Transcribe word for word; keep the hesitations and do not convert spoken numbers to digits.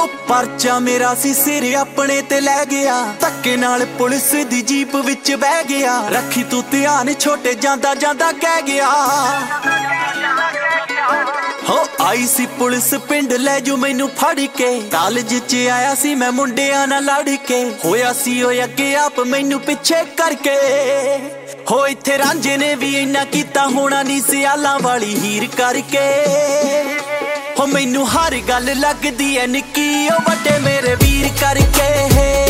परचा मेरा सी सिर अपने ते लै गया, धक्के नाल पुलिस दी जीप विच बह गया। रखी तू ध्यान छोटे जांदा जांदा कह गया। हो आई सी पुलिस पिंड लै जू मैनू फड़ के, कालज च आया सी मैं मुंडियां नाल लड़ के। होया सी ओ अगे आप मैनू पिछे करके, हो इत्थे रांझे ने भी इन्ना कीता होना नी सियालां वाली हीर करके। हो मैनू हर गल लगदी ऐ निक्की ओ वड्डे मेरे वीर करके।